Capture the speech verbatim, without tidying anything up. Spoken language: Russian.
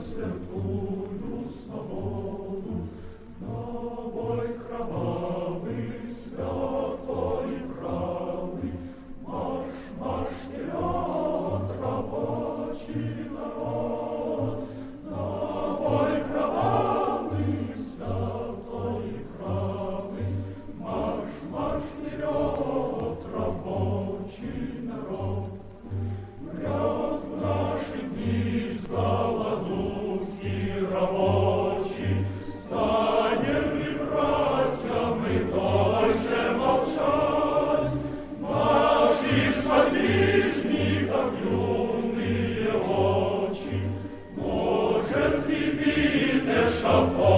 святую свободу, на бой кровавый, святой правый, марш, марш вперед, рабочий народ, на бой кровавый, святой правый, марш, марш вперед, рабочий народ. Вряд в наши дни с голодухи рабочий, станем ли, братья, мы дольше молчать? Наших сподвижников юные очи, может ли бить эшафот?